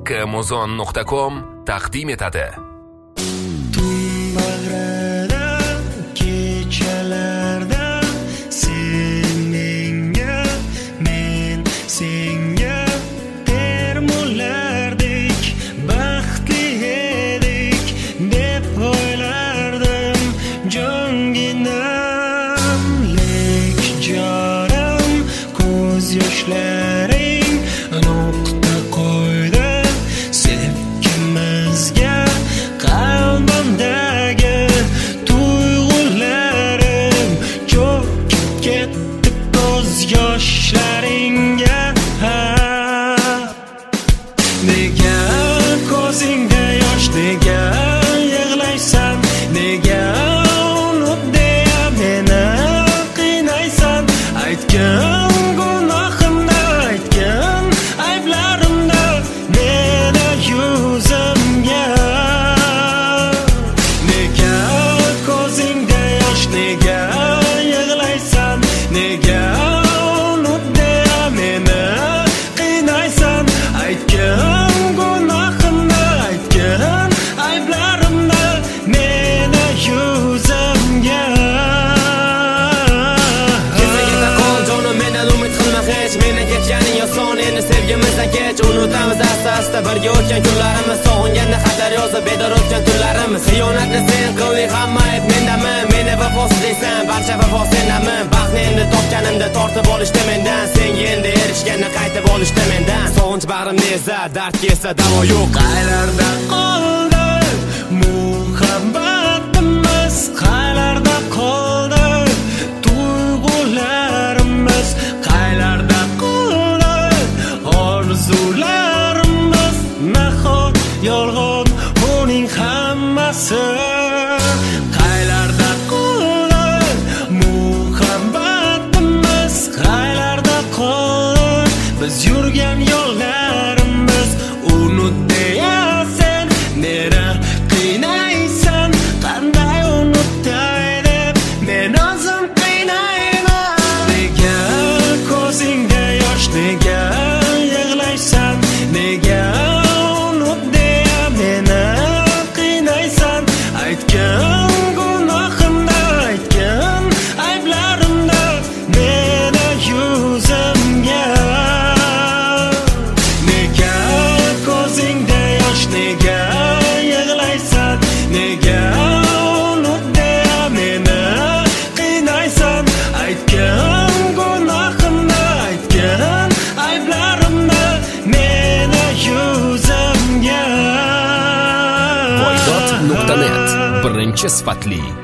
kmuzon.com taqdim etadi. Yoshlaring nokta qo'ydi sevgimizga, qalbimdagi tuyg'ularim cho'kib ketdi ko'z yoshlaringga. Nega ko'zingda yosh, nega yig'laysan, nega unut deya meni qiynaysan? Aytgan unutamiz asta-asta birga o'tgan kunlarimiz, sog'inganda xatlar yozib bedor o'tgan tunlarimiz. Xiyonatni sen qilding, hamma ayb mendami? Meni vafosiz deysan, barcha vafo sendami? Baxtni endi topganimda tortib olishdi mendan, senga endi erishganni qaytib olishdi mendan. Sog'inch bag'rimni ezar, dardga esa davo yo'q. Qaylarda qoldi muhabbatimiz, qaylarda qoldi tuyg'ularimiz, qaylarda qoldi orzularimiz? Nahot yolg'on uning hammasi? Qaylarda qoldi muhabbatimiz, qaylarda qoldi biz yurgan yo'llarimiz? Unut deya sen meni qiynaysan, qanday unutay deb men o'zim qiynayman. Nega ko'zingda yosh, nega yig'laysan, nega unut deya meni qiynaysan? Aytgan gunohimda, aytgan ayblarimda meni yuzimga. Nega ko'zingda yosh, nega yig'laysan, nega unut deya meni qiynaysan? Aytgan gunohimda, aytgan ayblarimda meni yuzimga. Poydot.net birinchi sifatli